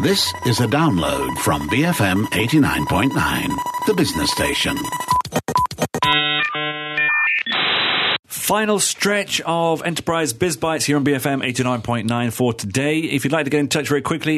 This is a download from BFM 89.9, the business station. Final stretch of Enterprise Biz Bites here on BFM 89.9 for today. If you'd like to get in touch very quickly,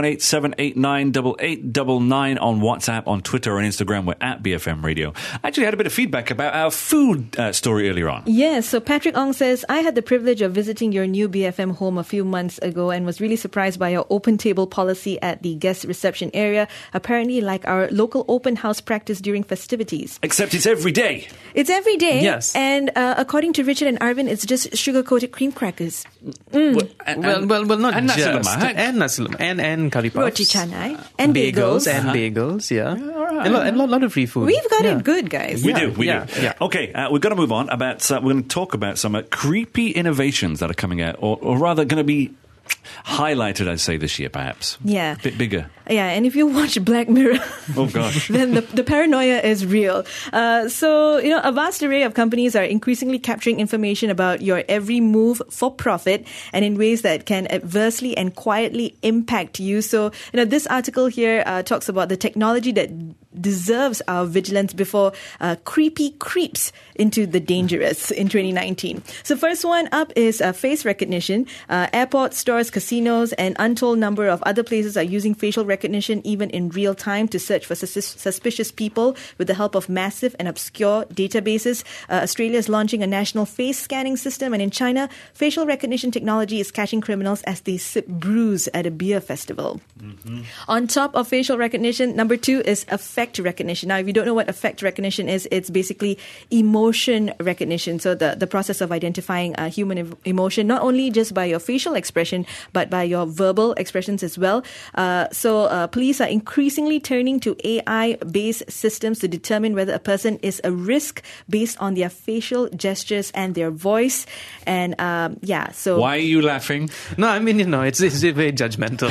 018-789-8899 on WhatsApp, on Twitter or on Instagram. We're at BFM Radio. I actually had a bit of feedback about our food story earlier on. Yes, so Patrick Ong says, I had the privilege of visiting your new BFM home a few months ago and was really surprised by your open table policy at the guest reception area, apparently like our local open house practice during festivities. Except it's every day. It's every day. Yes. And according to Richard and Arvin, it's just sugar-coated cream crackers. Well, not and just. nasi lemak. And nasi lemak. And curry puffs. Roti canai. And bagels. And bagels, yeah. All right. And a lot of free food. We've got it good, guys. We do. Yeah. Okay, we've got to move on. We're going to talk about some creepy innovations that are coming out, or rather going to be highlighted, I'd say, this year, perhaps. Yeah. A bit bigger. Yeah, and if you watch Black Mirror, oh gosh, then the paranoia is real. So, a vast array of companies are increasingly capturing information about your every move for profit and in ways that can adversely and quietly impact you. So, this article here talks about the technology that deserves our vigilance before creepy creeps into the dangerous in 2019. So first one up is face recognition. Airports, stores, casinos, and untold number of other places are using facial recognition even in real time to search for suspicious people with the help of massive and obscure databases. Australia is launching a national face scanning system, and in China, facial recognition technology is catching criminals as they sip brews at a beer festival. Mm-hmm. On top of facial recognition, number 2 is affect recognition. Now, if you don't know what affect recognition is, it's basically emotion recognition. So the process of identifying human emotion, not only just by your facial expression, but by your verbal expressions as well. So police are increasingly turning to AI-based systems to determine whether a person is a risk based on their facial gestures and their voice. And so... Why are you laughing? No, I mean, it's very judgmental.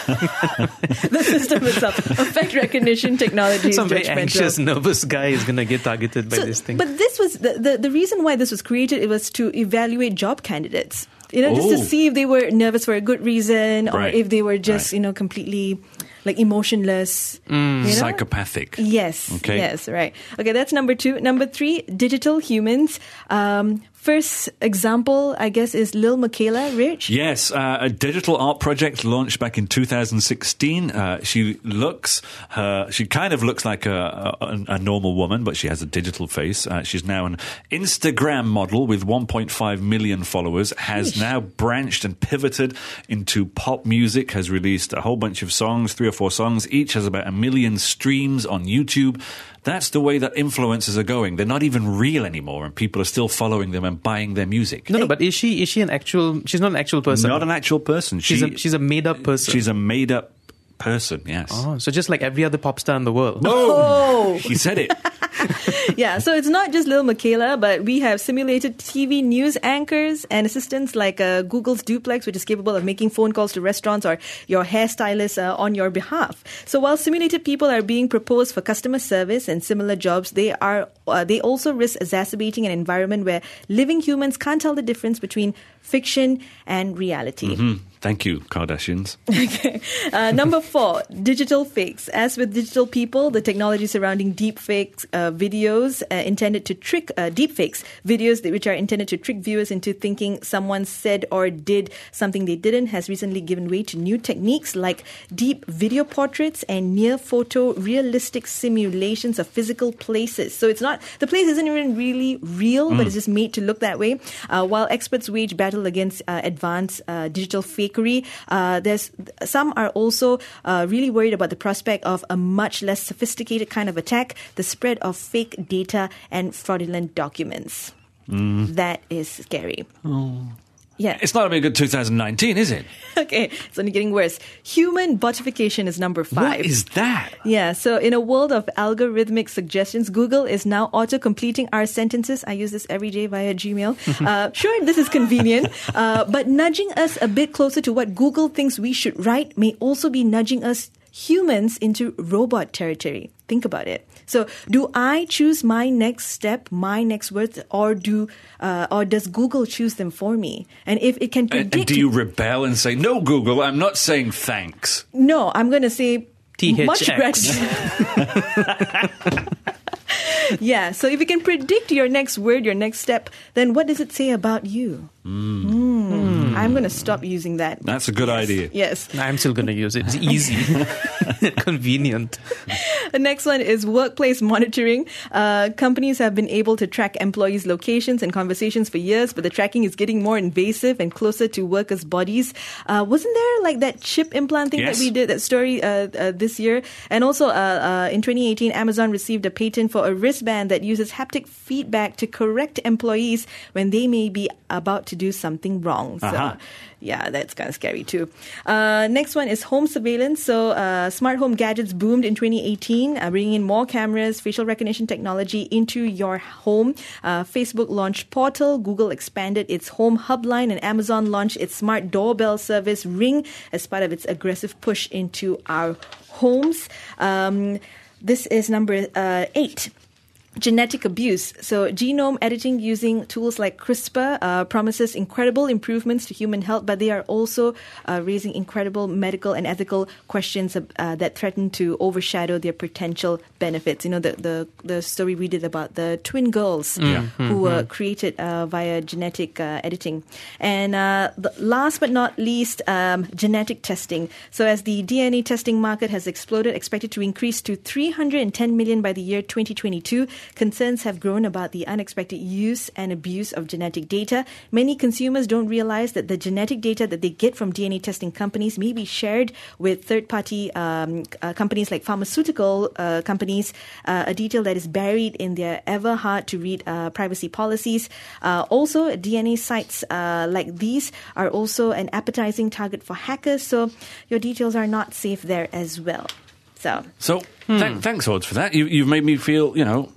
The system itself, affect recognition technology. Some very anxious, nervous guy is going to get targeted by this thing. But this was the reason why this was created. It was to evaluate job candidates. Just to see if they were nervous for a good reason, or if they were just completely like emotionless, psychopathic. Yes. Okay. Yes. Right. Okay. That's number 2. Number 3, digital humans. First example, I guess, is Lil Miquela, Rich? Yes, a digital art project launched back in 2016. She kind of looks like a normal woman, but she has a digital face. She's now an Instagram model with 1.5 million followers, has now branched and pivoted into pop music, has released a whole bunch of songs, 3 or 4 songs. Each has about 1 million streams on YouTube. That's the way that influencers are going. They're not even real anymore, and people are still following them and buying their music. No, but is she an actual... She's not an actual person. Not an actual person. She's a made-up person. She's a made-up person, yes. Oh, so just like every other pop star in the world. Oh! He said it. Yeah, so it's not just Lil Miquela, but we have simulated TV news anchors and assistants like Google's Duplex, which is capable of making phone calls to restaurants or your hairstylist on your behalf. So while simulated people are being proposed for customer service and similar jobs, they also risk exacerbating an environment where living humans can't tell the difference between fiction and reality. Mm-hmm. Thank you, Kardashians. Okay. Number 4, digital fakes. As with digital people, the technology surrounding deepfakes videos intended to trick deepfakes videos which are intended to trick viewers into thinking someone said or did something they didn't has recently given way to new techniques like deep video portraits and near photo realistic simulations of physical places. So it's not, the place isn't even really real, but it's just made to look that way. While experts wage battle against advanced digital fakery, there's some are also really worried about the prospect of a much less sophisticated kind of attack, the spread of fake data and fraudulent documents. That is scary. Yeah. It's not going to be a good 2019, is it? Okay, it's only getting worse. Human botification is number 5. What is that? Yeah, so in a world of algorithmic suggestions, Google is now auto-completing our sentences. I use this every day via Gmail. Sure, this is convenient, but nudging us a bit closer to what Google thinks we should write may also be nudging us humans into robot territory. Think about it. So do I choose my next step, my next words, or does Google choose them for me? And if it can predict... And do you rebel and say, no, Google, I'm not saying thanks? No, I'm going to say THX. much gratitude. Yeah, so if you can predict your next word, your next step, then what does it say about you? I'm going to stop using that. That's a good idea. Yes. I'm still going to use it. It's easy, convenient. The next one is workplace monitoring. Companies have been able to track employees' locations and conversations for years, but the tracking is getting more invasive and closer to workers' bodies. Wasn't there like that chip implant thing Yes. that we did, that story this year? And also in 2018, Amazon received a patent for a wristband that uses haptic feedback to correct employees when they may be about to do something wrong. So, yeah, that's kind of scary too. Next one is home surveillance. So smart home gadgets boomed in 2018, bringing in more cameras, facial recognition technology into your home. Facebook launched Portal, Google expanded its Home Hub line, and Amazon launched its smart doorbell service Ring as part of its aggressive push into our homes. This is number 8. Genetic abuse. So genome editing using tools like CRISPR promises incredible improvements to human health, but they are also raising incredible medical and ethical questions that threaten to overshadow their potential benefits. You know, the story we did about the twin girls who were created via genetic editing. And last but not least, genetic testing. So as the DNA testing market has exploded, expected to increase to 310 million by the year 2022, concerns have grown about the unexpected use and abuse of genetic data. Many consumers don't realize that the genetic data that they get from DNA testing companies may be shared with third-party companies like pharmaceutical companies, a detail that is buried in their ever hard-to-read privacy policies. Also, DNA sites like these are also an appetizing target for hackers, so your details are not safe there as well. So Thanks, Odds, for that. You've made me feel,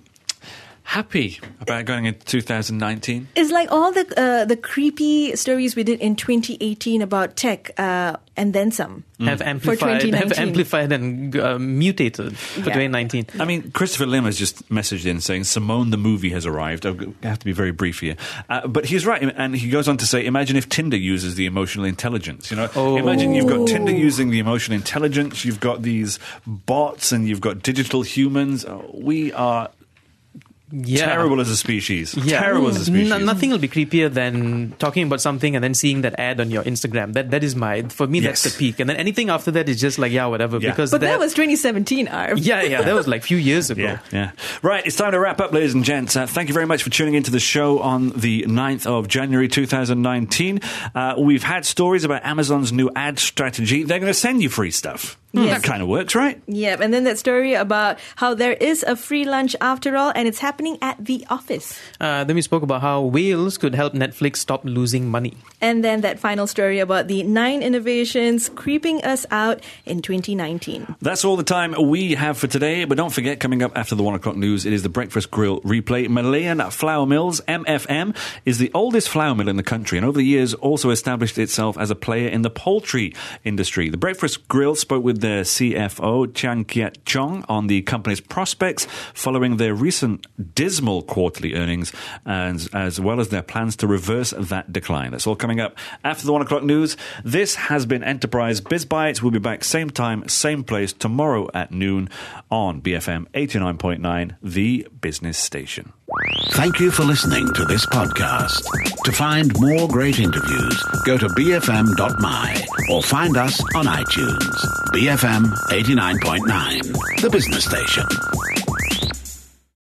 happy about going into 2019. It's like all the creepy stories we did in 2018 about tech, and then some. Have amplified and mutated for 2019. I mean, Christopher Lim has just messaged in saying Simone the movie has arrived. I have to be very brief here. But he's right, and he goes on to say, imagine if Tinder uses the emotional intelligence. Imagine you've got Tinder using the emotional intelligence, you've got these bots, and you've got digital humans. We are... terrible as a species. Terrible as a species. Nothing will be creepier than talking about something and then seeing that ad on your Instagram. That is for me, that's the peak. And then anything after that is just like, whatever. Yeah. Because but that was 2017, Arv. Yeah, that was like a few years ago. Yeah. Right, it's time to wrap up, ladies and gents. Thank you very much for tuning into the show on the 9th of January 2019. We've had stories about Amazon's new ad strategy. They're going to send you free stuff. Yes. That kind of works, right? Yep, and then that story about how there is a free lunch after all, and it's happening at the office. Then we spoke about how Wales could help Netflix stop losing money. And then that final story about the 9 innovations creeping us out in 2019. That's all the time we have for today, but don't forget, coming up after the 1 o'clock news, it is the Breakfast Grill replay. Malayan Flour Mills, MFM, is the oldest flour mill in the country, and over the years also established itself as a player in the poultry industry. The Breakfast Grill spoke with their CFO, Chiang Kiat Chong, on the company's prospects following their recent dismal quarterly earnings, and as well as their plans to reverse that decline. That's all coming up after the 1 o'clock news. This has been Enterprise Biz Bites. We'll be back same time, same place tomorrow at noon on BFM 89.9, the business station. Thank you for listening to this podcast. To find more great interviews, go to bfm.my or find us on iTunes. BFM 89.9, the business station.